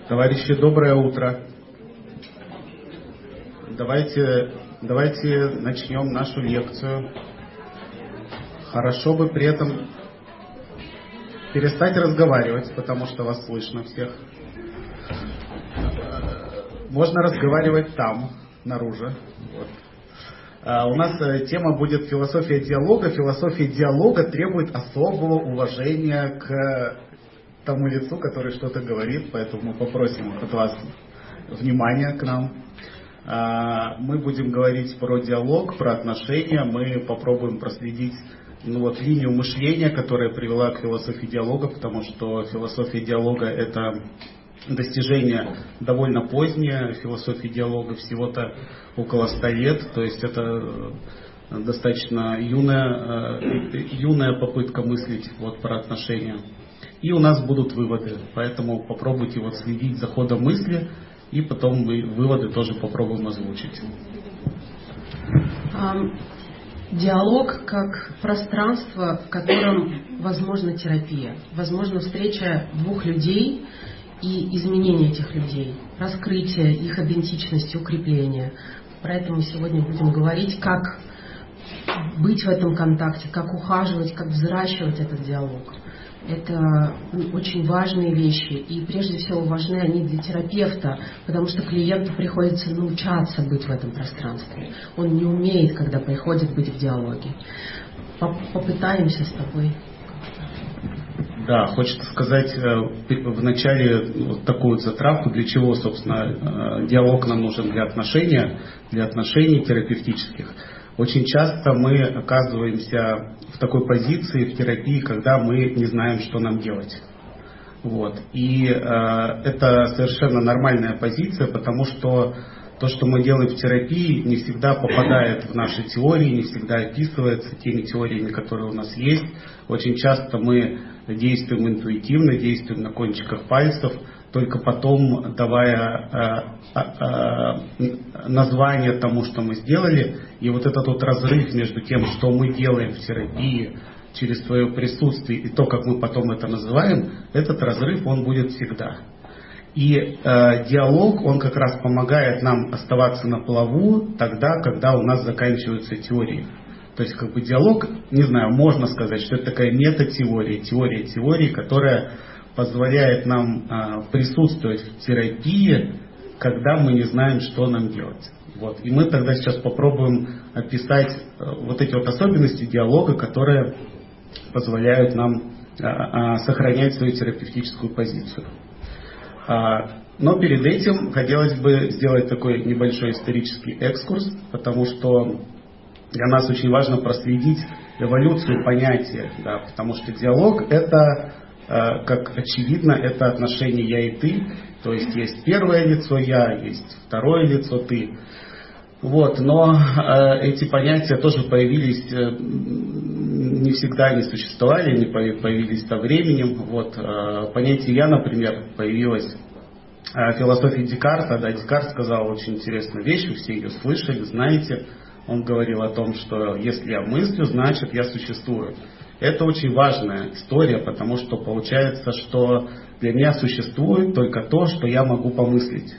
Товарищи, доброе утро. Давайте начнем нашу лекцию. Хорошо бы при этом перестать разговаривать, потому что вас слышно всех. Можно разговаривать там, наружу. Вот. У нас тема будет философия диалога. Философия диалога требует особого уважения к тому лицу, который что-то говорит, поэтому мы попросим от вас внимания к нам. Мы будем говорить про диалог, про отношения, мы попробуем проследить линию мышления, которая привела к философии диалога, потому что философия диалога — это достижение довольно позднее, философия диалога всего-то около 100 лет, то есть это достаточно юная попытка мыслить про отношения. И у нас будут выводы, поэтому попробуйте следить за ходом мысли, и потом мы выводы тоже попробуем озвучить. Диалог как пространство, в котором возможна терапия, возможна встреча двух людей и изменение этих людей, раскрытие их идентичности, укрепление. Про это мы сегодня будем говорить, как быть в этом контакте, как ухаживать, как взращивать этот диалог. Это очень важные вещи, и прежде всего важны они для терапевта, потому что клиенту приходится научаться быть в этом пространстве. Он не умеет, когда приходит, быть в диалоге. Попытаемся с тобой. Да, хочется сказать вначале такую затравку, для чего, собственно, диалог нам нужен для отношений терапевтических. Очень часто мы оказываемся в такой позиции в терапии, когда мы не знаем, что нам делать. И это совершенно нормальная позиция, потому что то, что мы делаем в терапии, не всегда попадает в наши теории, не всегда описывается теми теориями, которые у нас есть. Очень часто мы действуем интуитивно, действуем на кончиках пальцев, только потом давая название тому, что мы сделали. И этот разрыв между тем, что мы делаем в терапии через свое присутствие, и то, как мы потом это называем, этот разрыв, он будет всегда. И диалог, он как раз помогает нам оставаться на плаву тогда, когда у нас заканчиваются теории. То есть диалог, не знаю, можно сказать, что это такая метатеория, теория теории, которая позволяет нам присутствовать в терапии, когда мы не знаем, что нам делать. И мы тогда сейчас попробуем описать эти особенности диалога, которые позволяют нам сохранять свою терапевтическую позицию. Но перед этим хотелось бы сделать такой небольшой исторический экскурс, потому что для нас очень важно проследить эволюцию понятия, потому что диалог — это, как очевидно, это отношение «я» и «ты», то есть первое лицо «я», есть второе лицо «ты». Но эти понятия тоже появились, не всегда они существовали, они появились со временем. Понятие «я», например, появилось в философии Декарта. Декарт сказал очень интересную вещь, вы все ее слышали, знаете. Он говорил о том, что если я мыслю, значит я существую. Это очень важная история, потому что получается, что для меня существует только то, что я могу помыслить.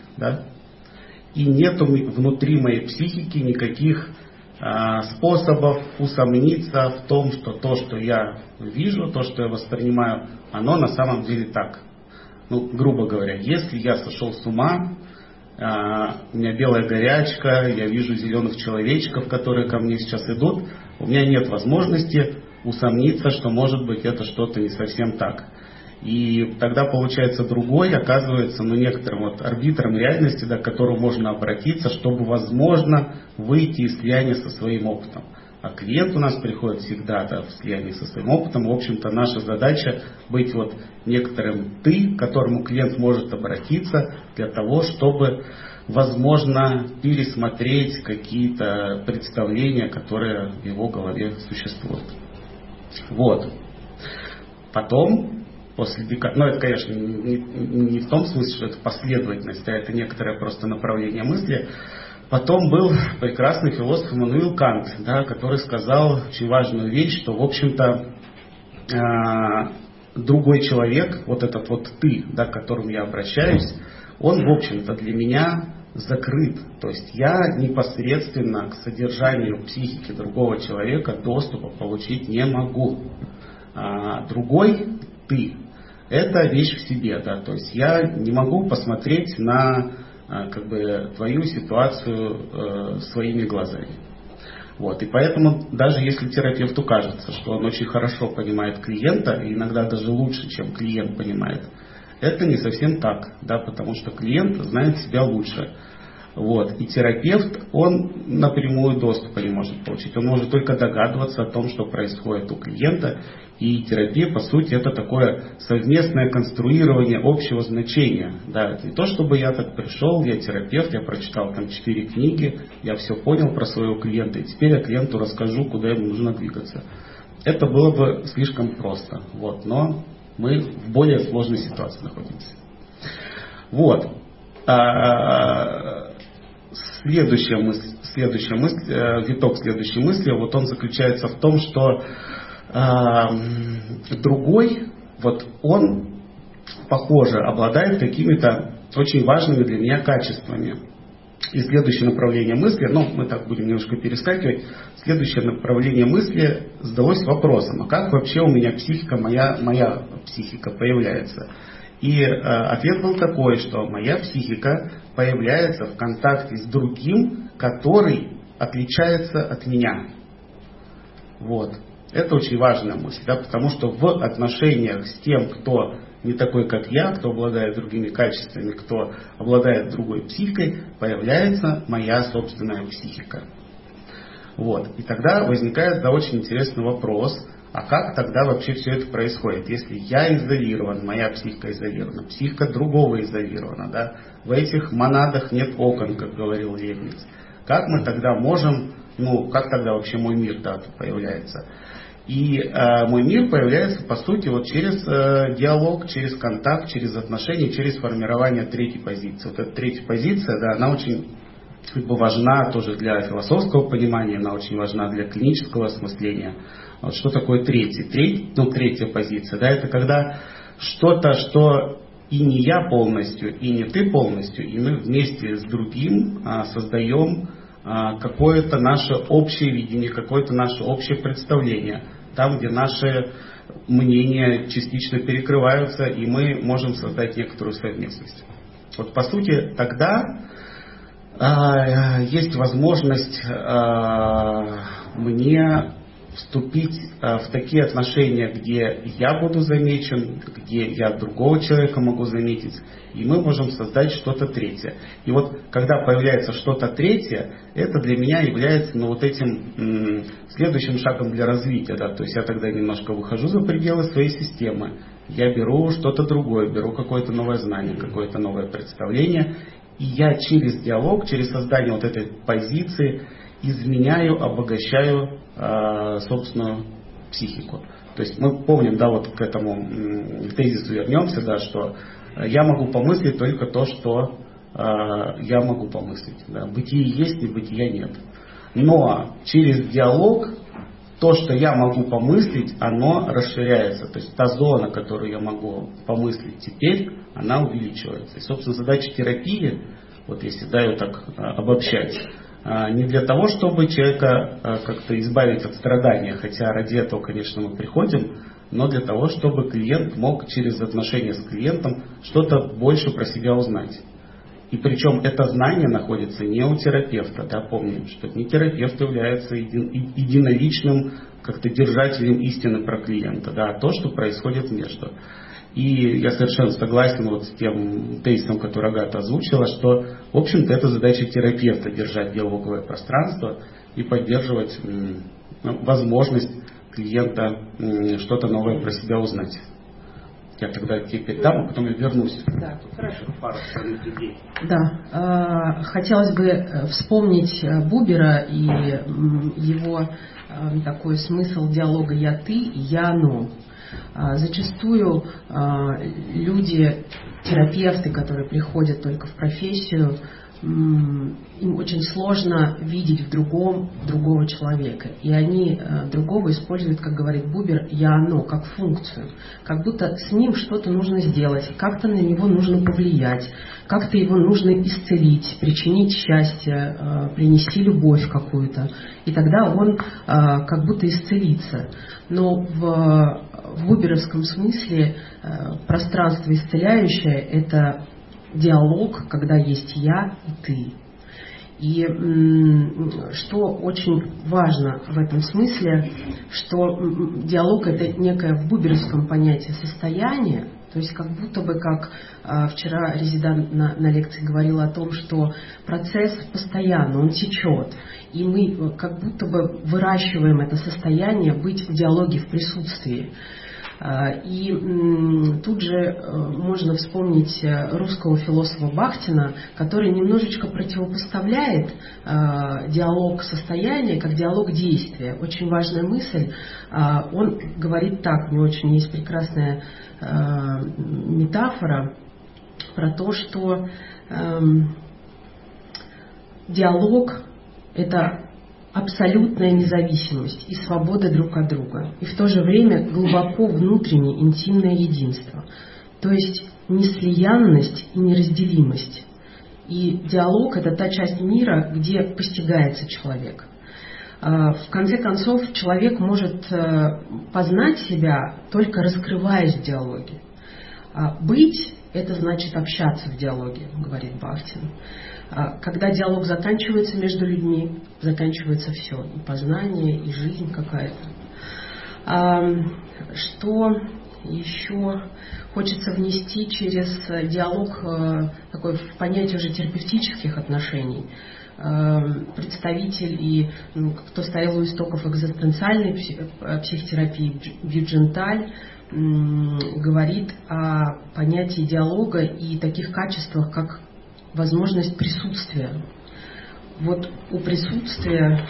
И нету внутри моей психики никаких способов усомниться в том, что то, что я вижу, то, что я воспринимаю, оно на самом деле так. Грубо говоря, если я сошел с ума, у меня белая горячка, я вижу зеленых человечков, которые ко мне сейчас идут, у меня нет возможности усомниться, что может быть это что-то не совсем так. И тогда получается другой, оказывается, некоторым арбитром реальности, к которому можно обратиться, чтобы, возможно, выйти из слияния со своим опытом. А клиент у нас приходит всегда в слиянии со своим опытом. В общем-то, наша задача быть некоторым «ты», к которому клиент может обратиться для того, чтобы, возможно, пересмотреть какие-то представления, которые в его голове существуют. Потом, после Декарта, это, конечно, не в том смысле, что это последовательность, а это некоторое просто направление мысли. Потом был прекрасный философ Иммануил Кант, который сказал очень важную вещь, что, в общем-то, другой человек, вот этот вот ты, да, к которому я обращаюсь, он, в общем-то, для меня закрыт. То есть я непосредственно к содержанию психики другого человека доступа получить не могу. Другой ты – это вещь в себе, да, то есть я не могу посмотреть на как бы твою ситуацию своими глазами. Вот, и поэтому даже если терапевту кажется, что он очень хорошо понимает клиента, и иногда даже лучше, чем клиент понимает, это не совсем так, да, потому что клиент знает себя лучше. Вот, и терапевт, он напрямую доступа не может получить. Он может только догадываться о том, что происходит у клиента. И терапия, по сути, это такое совместное конструирование общего значения. Да, это не то, чтобы я так пришел, я терапевт, я прочитал там 4 книги, я все понял про своего клиента, и теперь я клиенту расскажу, куда ему нужно двигаться. Это было бы слишком просто. Вот, но мы в более сложной ситуации находимся. Вот. Следующая мысль, виток следующей мысли, вот он заключается в том, что другой, вот он, похоже, обладает какими-то очень важными для меня качествами. И следующее направление мысли, мы так будем немножко перескакивать, следующее направление мысли задалось вопросом, а как вообще у меня психика, моя психика появляется? И ответ был такой, что моя психика появляется в контакте с другим, который отличается от меня. Вот. Это очень важная мысль, да, потому что в отношениях с тем, кто не такой, как я, кто обладает другими качествами, кто обладает другой психикой, появляется моя собственная психика. Вот. И тогда возникает очень интересный вопрос, а как тогда вообще все это происходит? Если я изолирован, моя психика изолирована, психика другого изолирована, да? В этих монадах нет окон, как говорил Лейбниц. Как мы тогда можем, как тогда вообще мой мир появляется? И мой мир появляется, по сути, вот через диалог, через контакт, через отношения, через формирование третьей позиции. Вот эта третья позиция, да, она очень важна тоже для философского понимания, она очень важна для клинического осмысления. Вот что такое третья позиция? Да, это когда что-то, что и не я полностью, и не ты полностью, и мы вместе с другим создаем какое-то наше общее видение, какое-то наше общее представление, там, где наши мнения частично перекрываются, и мы можем создать некоторую совместность. Вот по сути тогда есть возможность мне вступить в такие отношения, где я буду замечен, где я другого человека могу заметить, и мы можем создать что-то третье. И вот когда появляется что-то третье, это для меня является этим следующим шагом для развития. Да? То есть я тогда немножко выхожу за пределы своей системы, я беру что-то другое, беру какое-то новое знание, какое-то новое представление, и я через диалог, через создание вот этой позиции изменяю, обогащаю собственную психику. То есть мы помним, да, вот к этому тезису вернемся, да, что я могу помыслить только то, что я могу помыслить. Да. Бытие есть, и бытия нет. Но через диалог то, что я могу помыслить, оно расширяется. То есть та зона, которую я могу помыслить теперь, она увеличивается. И, собственно, задача терапии, вот если ее так обобщать, не для того, чтобы человека как-то избавить от страдания, хотя ради этого, конечно, мы приходим, но для того, чтобы клиент мог через отношения с клиентом что-то больше про себя узнать. И причем это знание находится не у терапевта, да, помним, что не терапевт является единоличным как-то держателем истины про клиента, да, а то, что происходит между. И я совершенно согласен вот с тем тезисом, который Агата озвучила, что, в общем-то, это задача терапевта — держать диалоговое пространство и поддерживать возможность клиента что-то новое про себя узнать. Я тогда тебе передам, а потом я вернусь. Да, хорошо. Пару остальных людей. Да, хотелось бы вспомнить Бубера и его такой смысл диалога «я-ты» и «я-оно». Зачастую люди, терапевты, которые приходят только в профессию, им очень сложно видеть в другом другого человека. И они другого используют, как говорит Бубер, «я-оно», как функцию. Как будто с ним что-то нужно сделать, как-то на него нужно повлиять, как-то его нужно исцелить, причинить счастье, принести любовь какую-то. И тогда он как будто исцелится. Но в буберовском смысле пространство исцеляющее – это диалог, когда есть я и ты. И что очень важно в этом смысле, что диалог – это некое в буберовском понятии состояние, то есть как будто бы, как вчера резидант на лекции говорил о том, что процесс постоянно, он течет, и мы как будто бы выращиваем это состояние быть в диалоге, в присутствии. И тут же можно вспомнить русского философа Бахтина, который немножечко противопоставляет диалог состояния как диалог действия. Очень важная мысль. Он говорит так, у него очень есть прекрасная метафора про то, что диалог – это абсолютная независимость и свобода друг от друга, и в то же время глубоко внутреннее интимное единство, то есть неслиянность и неразделимость. И диалог – это та часть мира, где постигается человек. В конце концов, человек может познать себя, только раскрываясь в диалоге. Быть – это значит общаться в диалоге, говорит Бахтин. Когда диалог заканчивается между людьми, заканчивается все, и познание, и жизнь какая-то. Что еще хочется внести через диалог такое в понятие уже терапевтических отношений? Представитель и кто стоял у истоков экзистенциальной психотерапии Бьюдженталь говорит о понятии диалога и таких качествах, как возможность присутствия. Вот у присутствия...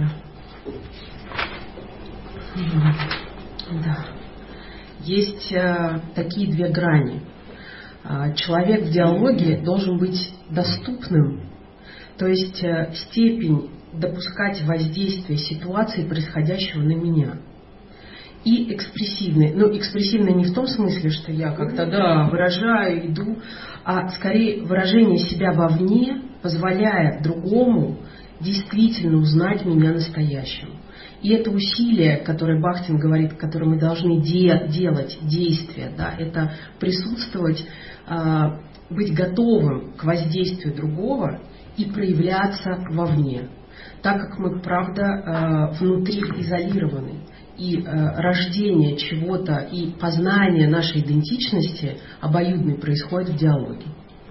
Есть такие две грани. Человек в диалоге должен быть доступным, то есть степень допускать воздействие ситуации, происходящего на меня. И экспрессивный. Но экспрессивный не в том смысле, что я как-то выражаю, иду, а скорее выражение себя вовне, позволяя другому действительно узнать меня настоящим. И это усилие, которое Бахтин говорит, которое мы должны делать, действие, это присутствовать, быть готовым к воздействию другого и проявляться вовне, так как мы, правда, внутри изолированы. И рождение чего-то и познание нашей идентичности обоюдной происходит в диалоге.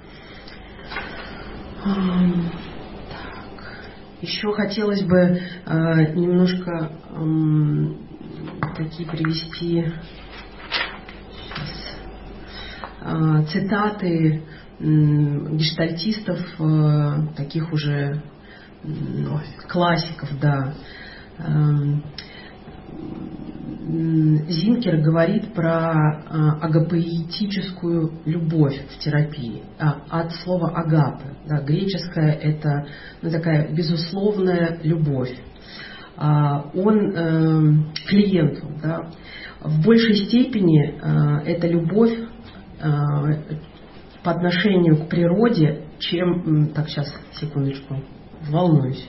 Еще хотелось бы немножко такие привести цитаты гештальтистов, таких уже классиков, Зинкер говорит про агапоэтическую любовь в терапии, от слова агапе. Греческое – это такая безусловная любовь. Он клиенту. В большей степени эта любовь по отношению к природе, чем... Так, сейчас, секундочку. Волнуюсь.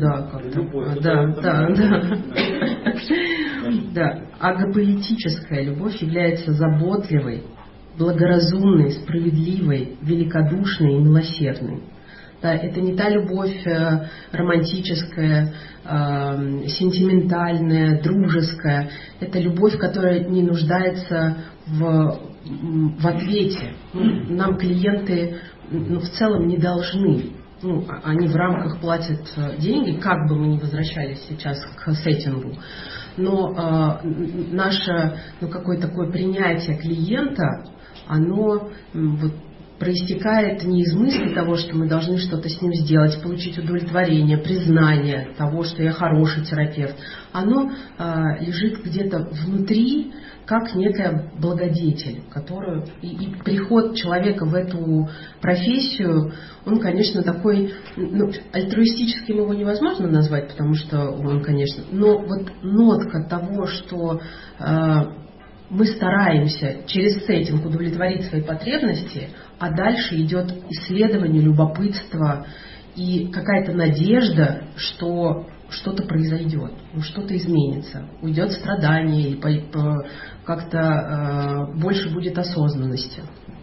Агапоэтическая любовь является заботливой, благоразумной, справедливой, великодушной и милосердной. Это не та любовь романтическая, сентиментальная, дружеская. Это любовь, которая не нуждается в ответе. Нам клиенты в целом не должны. Они в рамках платят деньги, как бы мы ни возвращались сейчас к сеттингу, но наше какое-то такое принятие клиента, оно проистекает не из мысли того, что мы должны что-то с ним сделать, получить удовлетворение, признание того, что я хороший терапевт. Оно лежит где-то внутри, как некая благодетель, которую и приход человека в эту профессию, он, конечно, такой, альтруистическим его невозможно назвать, потому что он, конечно, но вот нотка того, что мы стараемся через сеттинг удовлетворить свои потребности, а дальше идет исследование, любопытство и какая-то надежда, что что-то произойдет, что-то изменится, уйдет страдание, и как-то больше будет осознанности.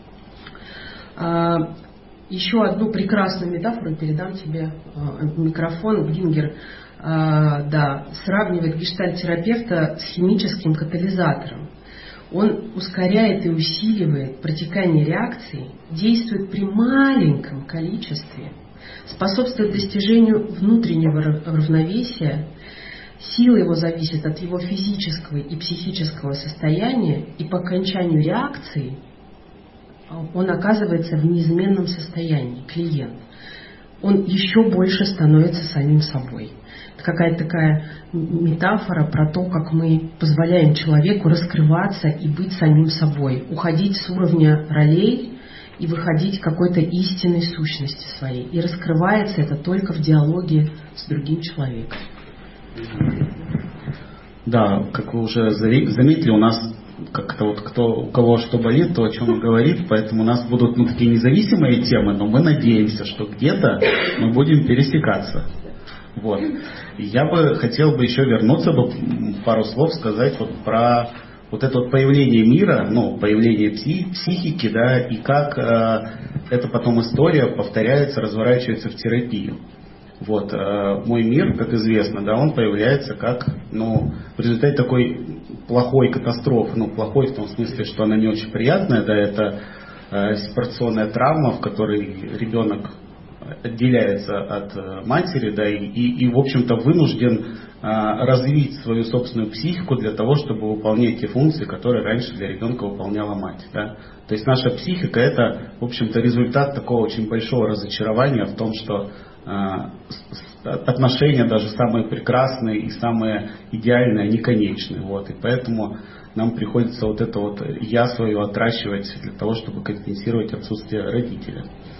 Еще одну прекрасную метафору передам тебе микрофон. Гингер сравнивает гештальт-терапевта с химическим катализатором. Он ускоряет и усиливает протекание реакций, действует при маленьком количестве, способствует достижению внутреннего равновесия. Сила его зависит от его физического и психического состояния, и по окончанию реакции он оказывается в неизменном состоянии, клиент. Он еще больше становится самим собой. Это какая-то такая метафора про то, как мы позволяем человеку раскрываться и быть самим собой, уходить с уровня ролей и выходить к какой-то истинной сущности своей. И раскрывается это только в диалоге с другим человеком. Да, как вы уже заметили, у нас как-то вот у кого что болит, то о чем он говорит, поэтому у нас будут такие независимые темы, но мы надеемся, что где-то мы будем пересекаться. Вот. Я бы хотел еще вернуться, пару слов сказать вот про вот это вот появление мира, появление психики, да, и как это потом история повторяется, разворачивается в терапию. Вот, мой мир, как известно, да, он появляется как, в результате такой плохой катастрофы, плохой в том смысле, что она не очень приятная, да, это сепарационная травма, в которой ребенок отделяется от матери, да, и в общем-то вынужден развить свою собственную психику для того, чтобы выполнять те функции, которые раньше для ребенка выполняла мать, да. То есть наша психика — это, в общем-то, результат такого очень большого разочарования в том, что отношения, даже самые прекрасные и самые идеальные, они конечны. Вот. И поэтому нам приходится вот это вот «я» свое отращивать для того, чтобы компенсировать отсутствие родителя.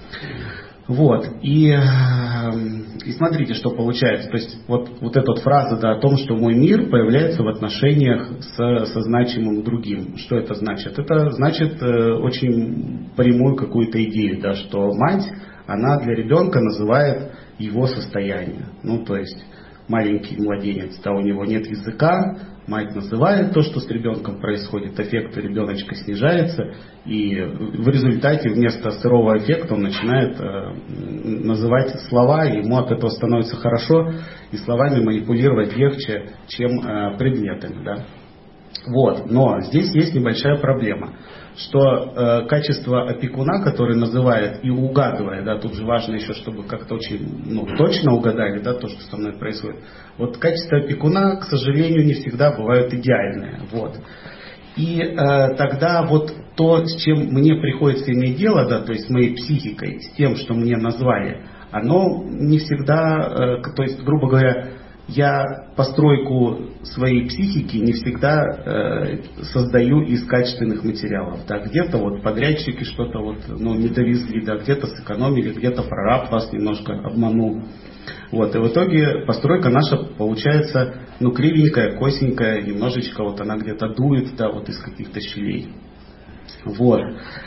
Вот. И смотрите, что получается. То есть вот эта вот фраза, да, о том, что мой мир появляется в отношениях со значимым другим. Что это значит? Это значит очень прямую какую-то идею, да, что мать, она для ребенка называет его состояние. То есть маленький младенец, да, у него нет языка, мать называет то, что с ребенком происходит, аффект у ребеночка снижается, и в результате вместо сырого аффекта он начинает называть слова, и ему от этого становится хорошо, и словами манипулировать легче, чем предметами, да. Вот. Но здесь есть небольшая проблема, что качество опекуна, который называет и угадывает, да, тут же важно еще, чтобы как-то очень точно угадали, да, то, что со мной происходит. Вот качество опекуна, к сожалению, не всегда бывают идеальные. Вот. И тогда вот то, с чем мне приходится иметь дело, да, то есть с моей психикой, с тем, что мне назвали, оно не всегда, то есть, грубо говоря, я постройку своей психики не всегда создаю из качественных материалов. Да, где-то вот подрядчики что-то не довезли, да, где-то сэкономили, где-то прораб вас немножко обманул. Вот, и в итоге постройка наша получается кривенькая, косенькая, немножечко она где-то дует, да, вот из каких-то щелей. Вот.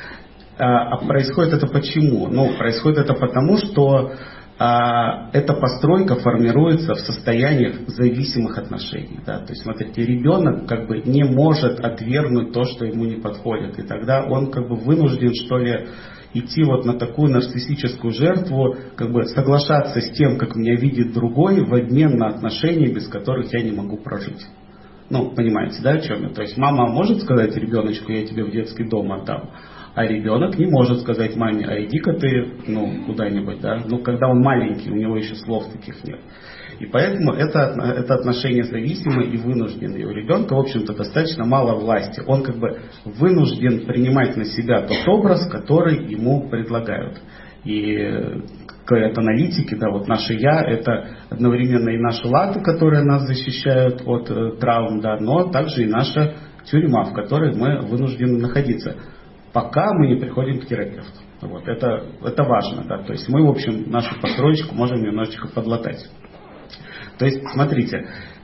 А происходит это почему? Происходит это потому, что эта постройка формируется в состояниях зависимых отношений. Да? То есть, смотрите, ребенок не может отвергнуть то, что ему не подходит. И тогда он вынужден, что ли, идти на такую нарциссическую жертву, соглашаться с тем, как меня видит другой, в обмен на отношения, без которых я не могу прожить. Понимаете, да, о чем я? То есть мама может сказать ребеночку: я тебе в детский дом отдам. А ребенок не может сказать маме: а иди-ка ты куда-нибудь, да? Когда он маленький, у него еще слов таких нет. И поэтому это отношение зависимое и вынужденное. И у ребенка, в общем-то, достаточно мало власти. Он как бы вынужден принимать на себя тот образ, который ему предлагают. И говорят аналитики, наше «я» — это одновременно и наши латы, которые нас защищают от травм, но также и наша тюрьма, в которой мы вынуждены находиться, пока мы не приходим к терапевту. Это важно, то есть мы, в общем, нашу построечку можем немножечко подлатать. То есть, смотрите,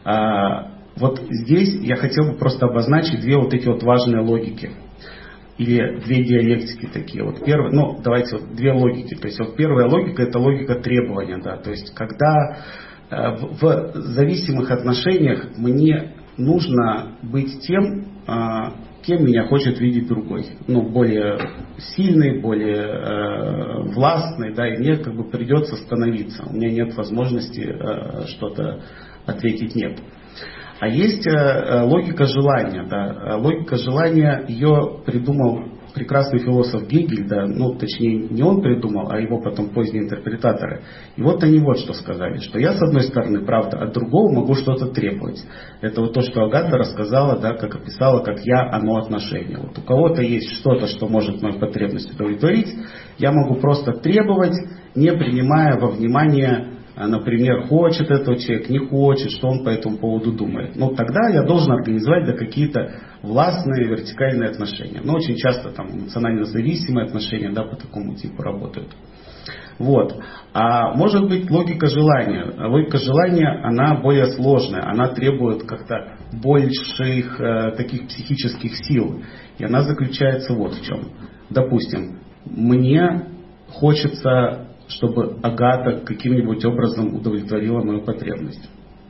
здесь я хотел бы просто обозначить две эти важные логики. Или две диалектики такие. Давайте две логики. То есть первая логика — это логика требования. То есть когда в зависимых отношениях мне нужно быть тем, кем меня хочет видеть другой. Более сильный, более властный, и мне придется становиться. У меня нет возможности что-то ответить «нет». А есть логика желания. Логика желания, ее придумал прекрасный философ Гегель, точнее не он придумал, а его потом поздние интерпретаторы. И они что сказали, что я с одной стороны, правда, от другого могу что-то требовать. Это то, что Агата рассказала, как описала, как я, оно отношение. У кого-то есть что-то, что может мою потребность удовлетворить, я могу просто требовать, не принимая во внимание, например, хочет этот человек, не хочет, что он по этому поводу думает. Тогда я должен организовать какие-то властные вертикальные отношения. Очень часто эмоционально зависимые отношения по такому типу работают. А может быть логика желания. Логика желания, она более сложная, она требует как-то больших таких психических сил. И она заключается в чем. Допустим, мне хочется, чтобы Агата каким-нибудь образом удовлетворила мою потребность.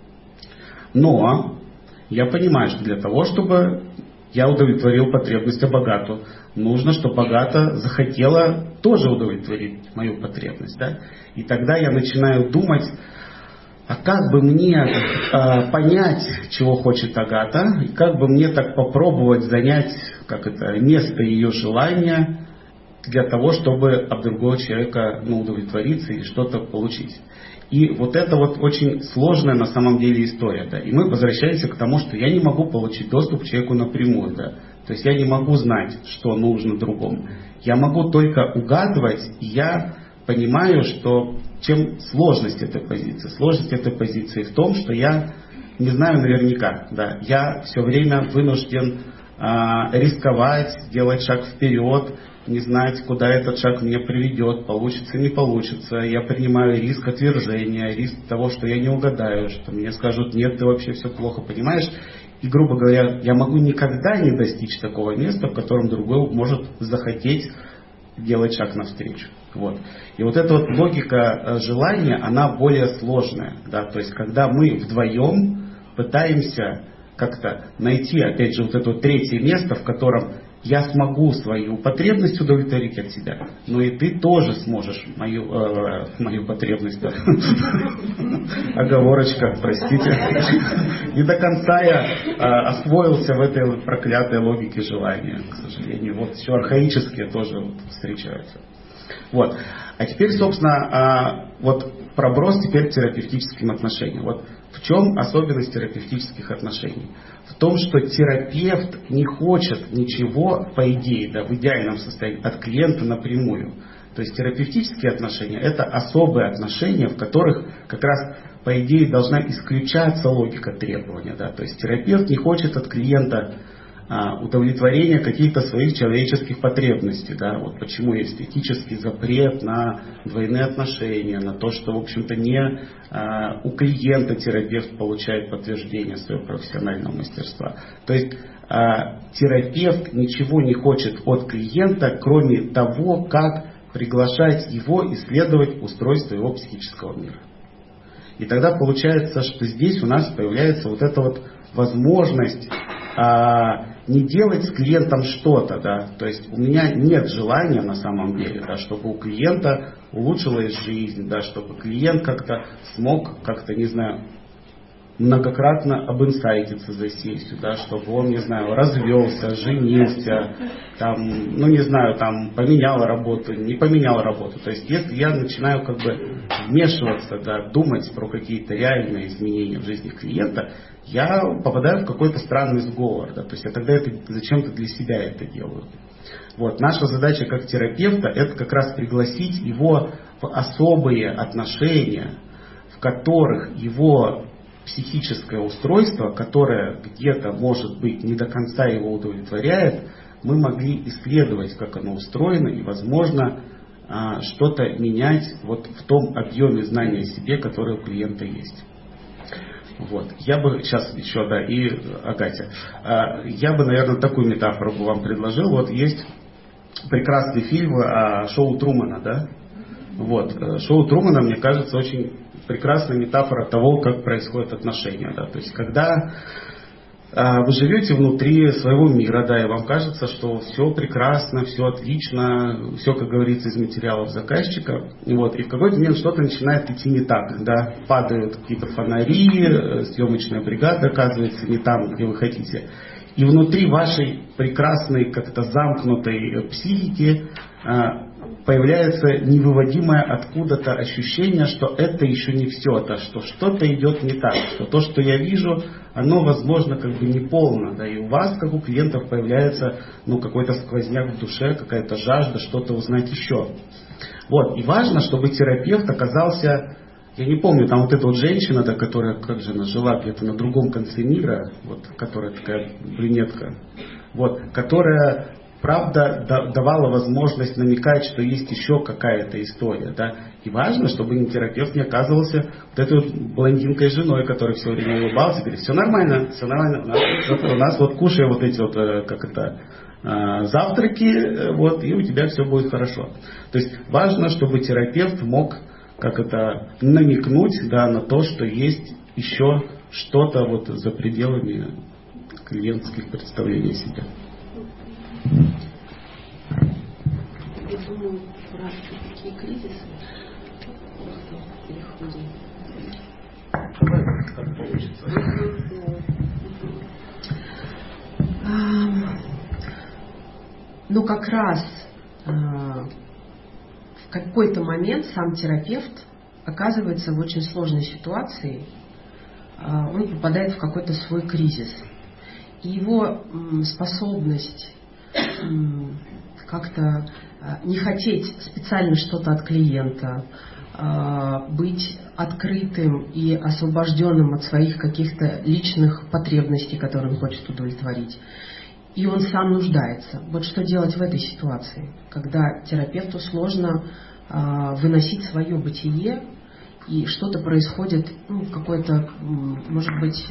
Но я понимаю, что для того, чтобы я удовлетворил потребность Агату, нужно, чтобы Агата захотела тоже удовлетворить мою потребность. И тогда я начинаю думать, а как бы мне понять, чего хочет Агата, и как бы мне так попробовать занять место ее желания, для того, чтобы от другого человека удовлетвориться или что-то получить. И это очень сложная на самом деле история. И мы возвращаемся к тому, что я не могу получить доступ к человеку напрямую. То есть я не могу знать, что нужно другому. Я могу только угадывать, и я понимаю, что чем сложность этой позиции? Сложность этой позиции в том, что я не знаю наверняка. Я все время вынужден рисковать, делать шаг вперед, не знать, куда этот шаг меня приведет, получится, не получится. Я принимаю риск отвержения, риск того, что я не угадаю, что мне скажут: нет, ты вообще все плохо понимаешь. И, грубо говоря, я могу никогда не достичь такого места, в котором другой может захотеть делать шаг навстречу. И эта логика желания, она более сложная. То есть, когда мы вдвоем пытаемся как-то найти, опять же, это третье место, в котором я смогу свою потребность удовлетворить от себя, но и ты тоже сможешь мою потребность. Оговорочка, простите. Не до конца я освоился в этой проклятой логике желания, к сожалению. Все архаические тоже встречаются. А теперь, собственно, проброс теперь к терапевтическим отношениям. В чем особенность терапевтических отношений? В том, что терапевт не хочет ничего, по идее, в идеальном состоянии, от клиента напрямую. То есть терапевтические отношения — это особые отношения, в которых как раз, по идее, должна исключаться логика требования. То есть терапевт не хочет от клиента удовлетворения каких-то своих человеческих потребностей. Почему есть этический запрет на двойные отношения, на то, что, в общем-то, не у клиента терапевт получает подтверждение своего профессионального мастерства. То есть терапевт ничего не хочет от клиента, кроме того, как приглашать его исследовать устройство его психического мира. И тогда получается, что здесь у нас появляется эта возможность не делать с клиентом что-то, то есть у меня нет желания на самом деле, чтобы у клиента улучшилась жизнь, чтобы клиент как-то смог, не знаю, многократно обинсайтиться за сессию, да, чтобы он, не знаю, развелся, женился, там, ну не знаю, там поменял работу, не поменял работу. То есть если я начинаю как бы вмешиваться, да, думать про какие-то реальные изменения в жизни клиента, я попадаю в какой-то странный сговор, да, то есть я тогда это зачем-то для себя это делаю. Вот. Наша задача как терапевта это как раз пригласить его в особые отношения, в которых его психическое устройство, которое где-то, может быть, не до конца его удовлетворяет, мы могли исследовать, как оно устроено, и, возможно, что-то менять вот в том объеме знания о себе, который у клиента есть. Вот. Я бы сейчас еще, да, и Агате, я бы, наверное, такую метафору бы вам предложил. Вот есть прекрасный фильм «Шоу Трумана», да? Вот. «Шоу Трумана», мне кажется, очень прекрасная метафора того, как происходят отношения. Да? То есть, когда вы живете внутри своего мира, да, и вам кажется, что все прекрасно, все отлично, все, как говорится, из материалов заказчика, вот, и в какой-то момент что-то начинает идти не так, да, падают какие-то фонари, съемочная бригада оказывается не там, где вы хотите. И внутри вашей прекрасной, как-то замкнутой психики появляется невыводимое откуда-то ощущение, что это еще не все, то, что что-то идет не так, что то, что я вижу, оно, возможно, как бы не полно, да, и у вас, как у клиентов, появляется, ну, какой-то сквозняк в душе, какая-то жажда что-то узнать еще. Вот, и важно, чтобы терапевт оказался, я не помню, там вот эта вот женщина, да, которая, как же она жила где-то на другом конце мира, вот, которая такая брюнетка, вот, которая правда давала возможность намекать, что есть еще какая-то история. Да? И важно, чтобы терапевт не оказывался вот этой вот блондинкой женой, которая все время улыбалась и говорит, все нормально, у нас вот кушай вот эти вот, как это, завтраки, вот, и у тебя все будет хорошо. То есть важно, чтобы терапевт мог как это намекнуть, да, на то, что есть еще что-то вот за пределами клиентских представлений о себе. Я думаю, про такие кризисы переходим. Давай, как получится. Ну, как раз в какой-то момент сам терапевт оказывается в очень сложной ситуации, он попадает в какой-то свой кризис. И его способность как-то не хотеть специально что-то от клиента, быть открытым и освобожденным от своих каких-то личных потребностей, которые он хочет удовлетворить. И он сам нуждается. Вот что делать в этой ситуации, когда терапевту сложно выносить свое бытие, и что-то происходит, ну, какой-то, может быть,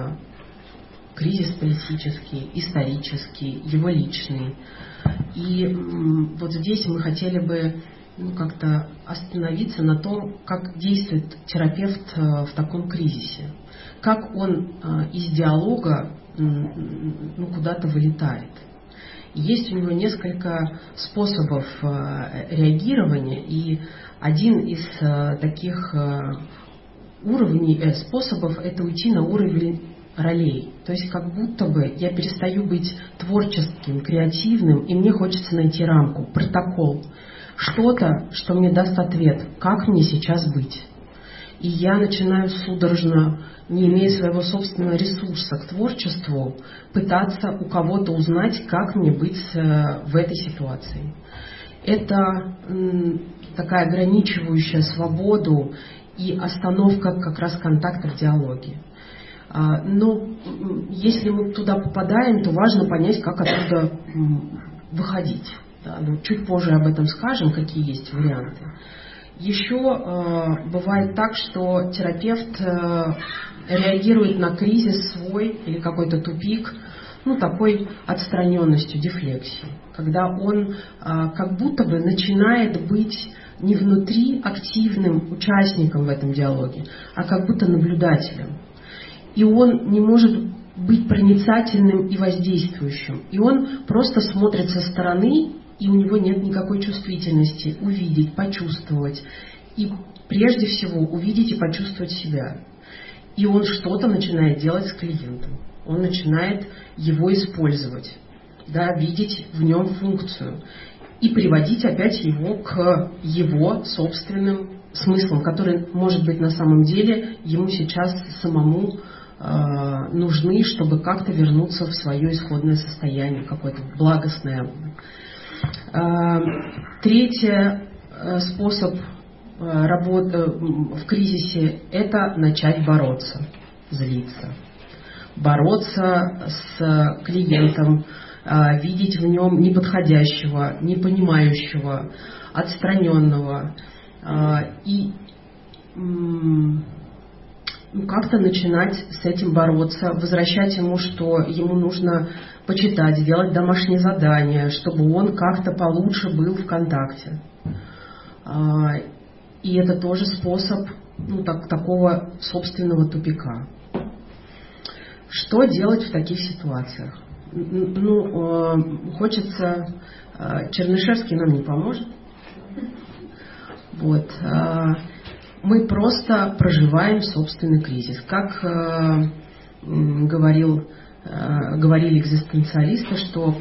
кризис политический, исторический, его личный. И вот здесь мы хотели бы как-то остановиться на том, как действует терапевт в таком кризисе. Как он из диалога куда-то вылетает. Есть у него несколько способов реагирования, и один из таких способов – это уйти на уровень ролей. То есть как будто бы я перестаю быть творческим, креативным, и мне хочется найти рамку, протокол, что-то, что мне даст ответ, как мне сейчас быть. И я начинаю судорожно, не имея своего собственного ресурса к творчеству, пытаться у кого-то узнать, как мне быть в этой ситуации. Это такая ограничивающая свободу и остановка как раз контакта в диалоге. Но если мы туда попадаем, то важно понять, как оттуда выходить. Да, чуть позже об этом скажем, какие есть варианты. Еще бывает так, что терапевт реагирует на кризис свой или какой-то тупик, такой отстраненностью, дефлексией, когда он как будто бы начинает быть не внутри активным участником в этом диалоге, а как будто наблюдателем. И он не может быть проницательным и воздействующим. И он просто смотрит со стороны, и у него нет никакой чувствительности увидеть, почувствовать. И прежде всего увидеть и почувствовать себя. и он что-то начинает делать с клиентом. Он начинает его использовать, да, видеть в нем функцию и приводить опять его к его собственным смыслам, которые, может быть, на самом деле ему сейчас самому нужны, чтобы как-то вернуться в свое исходное состояние, какое-то благостное. Третий способ работы в кризисе – это начать бороться, злиться. Бороться с клиентом, видеть в нем неподходящего, непонимающего, отстраненного и как-то начинать с этим бороться, возвращать ему, что ему нужно почитать, сделать домашнее задание, чтобы он как-то получше был в контакте. И это тоже способ такого собственного тупика. Что делать в таких ситуациях? Хочется... Чернышевский нам не поможет. Вот. Мы просто проживаем собственный кризис. Как говорили экзистенциалисты, что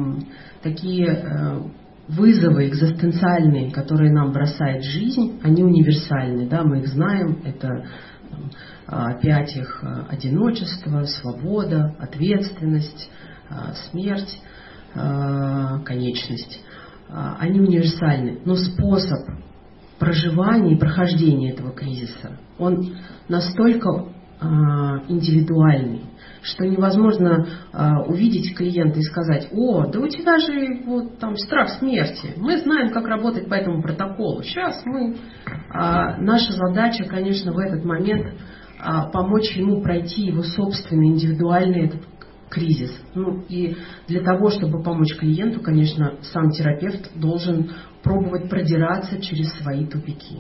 такие вызовы экзистенциальные, которые нам бросает жизнь, они универсальны. Да? Мы их знаем. Это 5 их: одиночество, свобода, ответственность, смерть, конечность. Они универсальны. Но способ проживания и прохождения этого кризиса, он настолько индивидуальный, что невозможно увидеть клиента и сказать: о, да у тебя же вот там страх смерти, мы знаем, как работать по этому протоколу, сейчас мы... Наша задача, конечно, в этот момент помочь ему пройти его собственный индивидуальный этот кризис. И для того, чтобы помочь клиенту, конечно, сам терапевт должен пробовать продираться через свои тупики.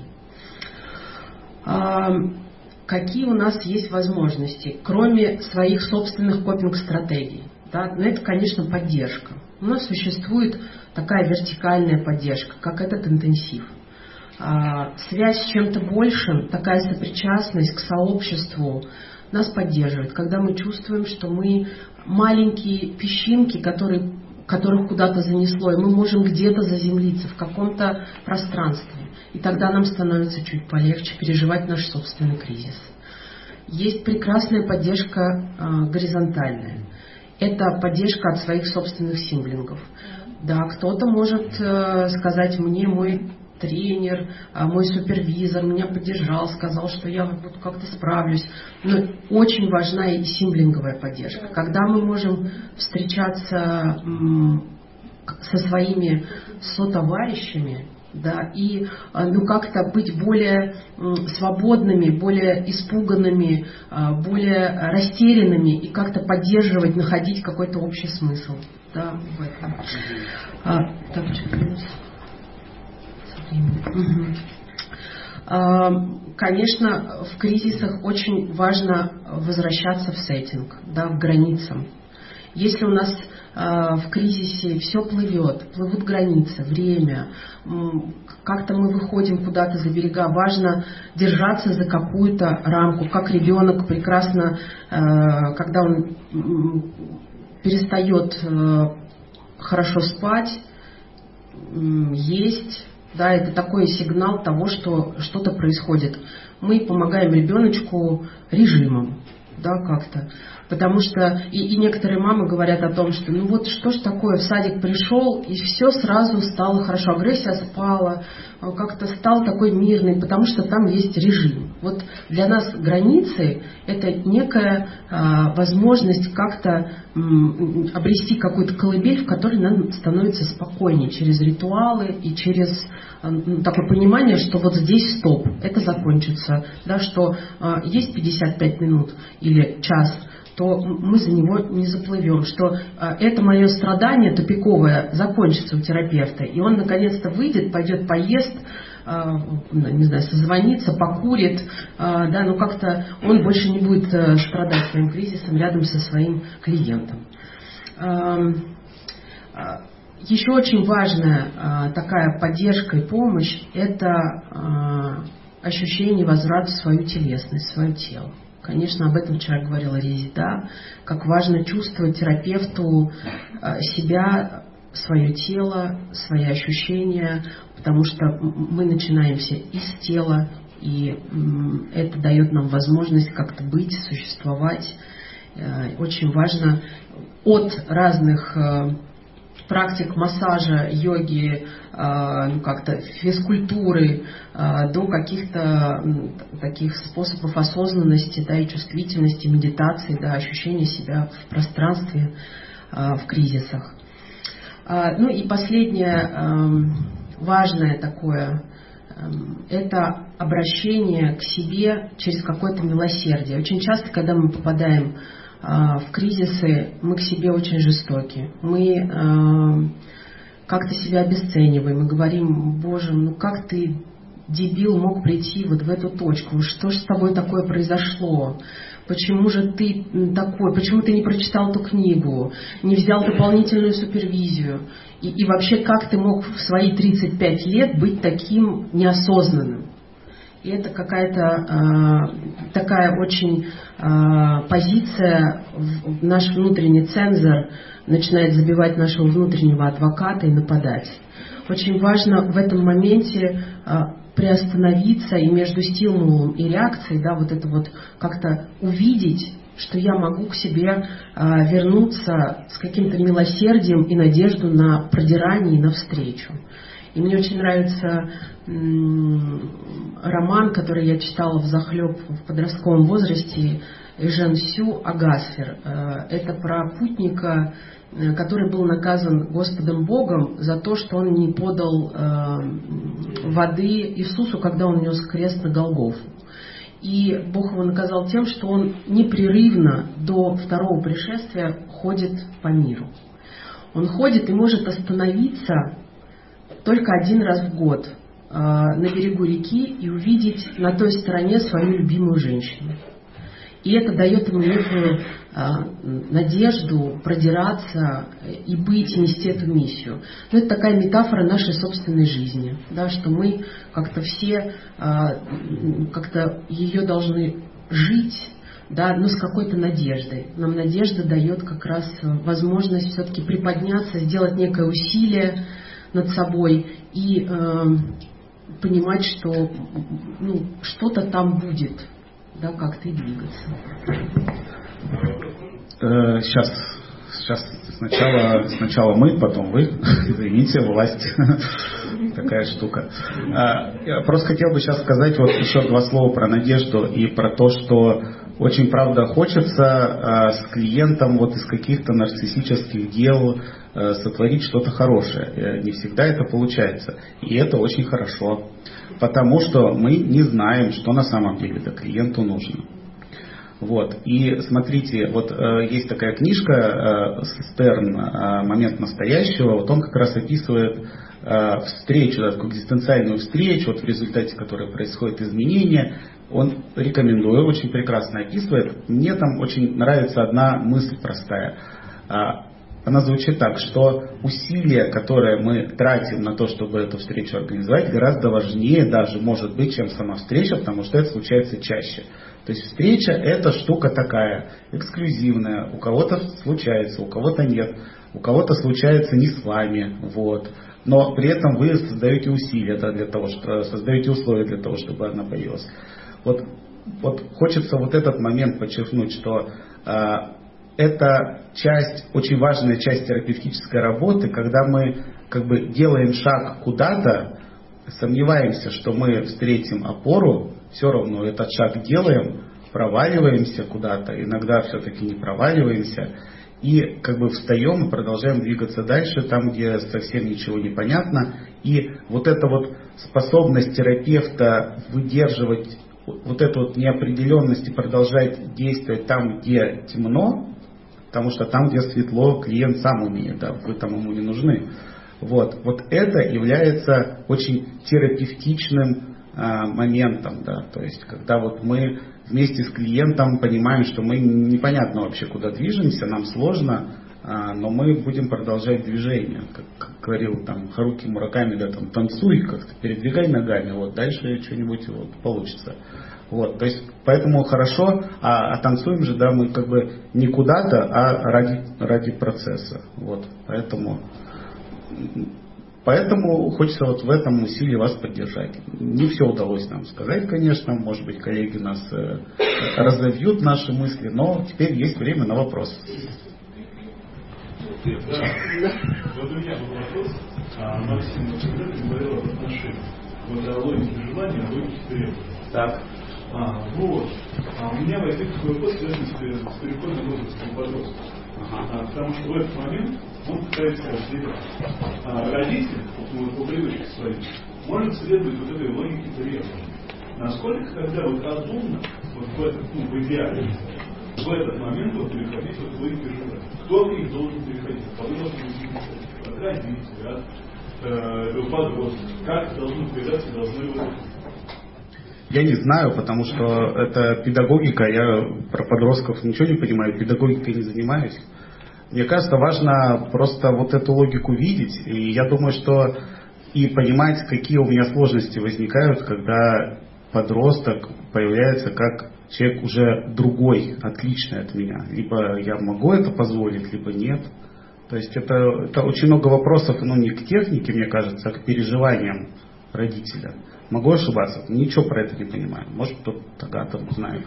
Какие у нас есть возможности, кроме своих собственных копинг-стратегий? Да? Это, конечно, поддержка. У нас существует такая вертикальная поддержка, как этот интенсив. Связь с чем-то большим, такая сопричастность к сообществу нас поддерживает, когда мы чувствуем, что мы маленькие песчинки, которых куда-то занесло, и мы можем где-то заземлиться в каком-то пространстве. И тогда нам становится чуть полегче переживать наш собственный кризис. Есть прекрасная поддержка горизонтальная. Это поддержка от своих собственных симблингов. Да, кто-то может сказать: мне мой тренер, мой супервизор меня поддержал, сказал, что я вот как-то справлюсь. Но очень важна и симблинговая поддержка. Когда мы можем встречаться со своими сотоварищами, да, и как-то быть более свободными, более испуганными, более растерянными и как-то поддерживать, находить какой-то общий смысл. Да, в этом. Так, что-то Конечно, в кризисах очень важно возвращаться в сеттинг, да, в границам. Если у нас в кризисе все плывут границы, время, как-то мы выходим куда-то за берега, важно держаться за какую-то рамку, как ребенок прекрасно, когда он перестает хорошо спать, есть, да, это такой сигнал того, что что-то происходит. Мы помогаем ребеночку режимом, да, как-то. Потому что и некоторые мамы говорят о том, что ну вот что ж такое, в садик пришел, и все сразу стало хорошо, агрессия спала, как-то стал такой мирный, потому что там есть режим. Вот для нас границы – это некая возможность как-то обрести какую-то колыбель, в которой нам становится спокойнее через ритуалы и через такое понимание, что вот здесь стоп, это закончится, да, что есть 55 минут или час, то мы за него не заплывем, что это мое страдание тупиковое закончится у терапевта, и он наконец-то выйдет, пойдет поест, не знаю, созвонится, покурит, да, но как-то он больше не будет страдать своим кризисом рядом со своим клиентом. Еще очень важная такая поддержка и помощь – это ощущение возврата в свою телесность, в свое тело. Конечно, об этом вчера говорила Резида, как важно чувствовать терапевту себя, свое тело, свои ощущения, потому что мы начинаемся из тела, и это дает нам возможность как-то быть, существовать. Очень важно от разных практик массажа, йоги, как-то физкультуры до каких-то таких способов осознанности, да, и чувствительности, медитации, да, ощущения себя в пространстве, в кризисах. Ну и последнее важное такое – это обращение к себе через какое-то милосердие. Очень часто, когда мы попадаем в кризисы, мы к себе очень жестоки. Мы как-то себя обесцениваем. Мы говорим: Боже, ну как ты, дебил, мог прийти вот в эту точку? Что же с тобой такое произошло? Почему же ты такой? Почему ты не прочитал эту книгу? Не взял дополнительную супервизию? И вообще, как ты мог в свои 35 лет быть таким неосознанным? И это какая-то такая очень позиция, наш внутренний цензор начинает забивать нашего внутреннего адвоката и нападать. Очень важно в этом моменте приостановиться и между стимулом и реакцией, да, вот это вот как-то увидеть, что я могу к себе вернуться с каким-то милосердием и надежду на продирание и навстречу. И мне очень нравится роман, который я читала взахлеб в подростковом возрасте, Эжен Сю «Агасфер». Это про путника, который был наказан Господом Богом за то, что он не подал воды Иисусу, когда он нес крест на Голгофу. И Бог его наказал тем, что он непрерывно до второго пришествия ходит по миру. Он ходит и может остановиться только один раз в год на берегу реки и увидеть на той стороне свою любимую женщину. И это дает ему некую надежду продираться и быть, и нести эту миссию. Но это такая метафора нашей собственной жизни, да, что мы как-то все как-то ее должны жить, да, но с какой-то надеждой. Нам надежда дает как раз возможность все-таки приподняться, сделать некое усилие над собой и понимать, что что-то там будет, да, как-то и двигаться. Сейчас сначала мы, потом вы. Извините, власть. Такая штука. Я просто хотел бы сейчас сказать вот еще два слова про надежду и про то, что очень, правда, хочется с клиентом вот из каких-то нарциссических дел сотворить что-то хорошее. Не всегда это получается. И это очень хорошо. Потому что мы не знаем, что на самом деле клиенту нужно. Вот. И смотрите, вот есть такая книжка Стерн «Момент настоящего». Вот он как раз описывает встречу, такую экзистенциальную встречу, вот в результате которой происходят изменения. Он, рекомендую, очень прекрасно описывает. Мне там очень нравится одна мысль простая. Она звучит так, что усилия, которые мы тратим на то, чтобы эту встречу организовать, гораздо важнее даже, может быть, чем сама встреча, потому что это случается чаще. То есть встреча – это штука такая, эксклюзивная. У кого-то случается, у кого-то нет. У кого-то случается не с вами. Вот. Но при этом вы создаете усилия, да, для того, что создаете условия для того, чтобы она появилась. Вот хочется вот этот момент подчеркнуть, что это часть, очень важная часть терапевтической работы, когда мы как бы делаем шаг куда-то, сомневаемся, что мы встретим опору, все равно этот шаг делаем, проваливаемся куда-то, иногда все-таки не проваливаемся, и как бы встаем и продолжаем двигаться дальше, там, где совсем ничего не понятно. И вот эта вот способность терапевта выдерживать вот эту вот неопределенность и продолжать действовать там, где темно, потому что там, где светло, клиент сам умеет, да, вы там ему не нужны. Вот это является очень терапевтичным моментом, да, то есть когда вот мы вместе с клиентом понимаем, что мы непонятно вообще куда движемся, нам сложно, но мы будем продолжать движение. Как говорил там Харуки Мураками, да, там танцуй как-то, передвигай ногами, вот, дальше что-нибудь вот получится. Вот, то есть, поэтому хорошо, а танцуем же, да, мы как бы не куда-то, а ради процесса. Вот, поэтому хочется вот в этом усилии вас поддержать. Не все удалось нам сказать, конечно, может быть, коллеги нас разовьют наши мысли, но теперь есть время на вопросы. Да. Вот у меня был вопрос. Максим говорил об отношениях. Вот о логике желания, о логике требований. Так. У меня возник такой вопрос, связанный с переходным возрастом подростка. Потому что в этот момент он пытается разделять. Родитель, по привычке своей, может следовать вот этой логике требований. Насколько тогда вот разумно, вот в этот, в идеале, в этот момент вот переходить вот в логике желания? Кто в них должен переходить? Кого должен переходить? От родителей, от подростков? Как должны передаться, должны вот... Я не знаю, потому что это педагогика, я про подростков ничего не понимаю, педагогикой не занимаюсь. Мне кажется, важно просто вот эту логику видеть, и я думаю, что и понимать, какие у меня сложности возникают, когда подросток появляется как человек уже другой, отличный от меня. Либо я могу это позволить, либо нет. То есть это очень много вопросов, не к технике, мне кажется, а к переживаниям родителя. Могу ошибаться, ничего про это не понимаю. Может, кто-то тогда знает.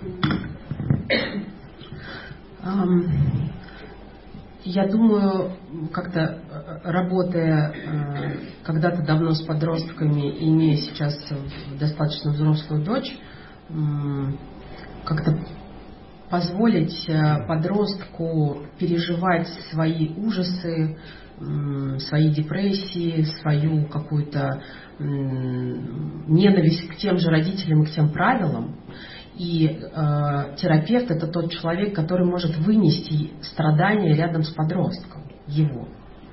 Я думаю, как-то работая когда-то давно с подростками и имея сейчас достаточно взрослую дочь, как-то позволить подростку переживать свои ужасы, свои депрессии, свою какую-то ненависть к тем же родителям и к тем правилам. И терапевт — это тот человек, который может вынести страдания рядом с подростком, его.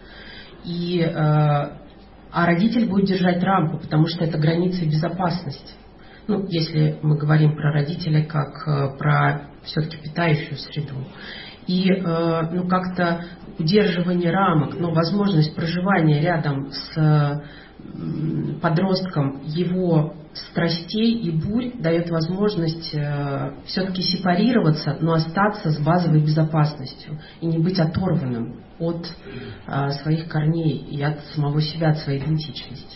А родитель будет держать рамку, потому что это границы безопасности. Если мы говорим про родителя как про все-таки питающую среду. И как-то удерживание рамок, возможность проживания рядом с подростком его страстей и бурь дает возможность все-таки сепарироваться, но остаться с базовой безопасностью и не быть оторванным от своих корней и от самого себя, от своей идентичности.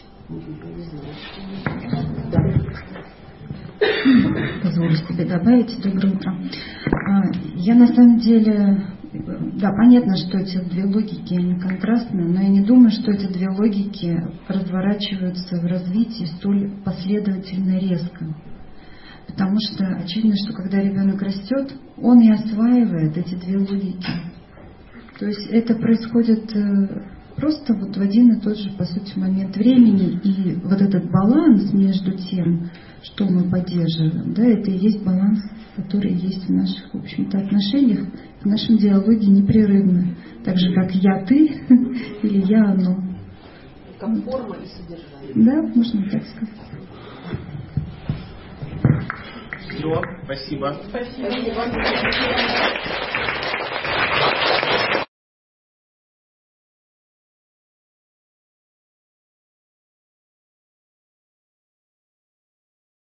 Позволю себе добавить. Доброе утро. Я на самом деле, да, понятно, что эти две логики, они контрастны, но я не думаю, что эти две логики разворачиваются в развитии столь последовательно и резко. Потому что очевидно, что когда ребенок растет, он и осваивает эти две логики. То есть это происходит просто вот в один и тот же, по сути, момент времени. И вот этот баланс между тем, что мы поддерживаем, да, это и есть баланс, который есть в наших, в общем-то, отношениях, в нашем диалоге непрерывно. Так же, как я, ты или я, оно. Как форма и содержание. Да, можно так сказать. Все, спасибо. Спасибо.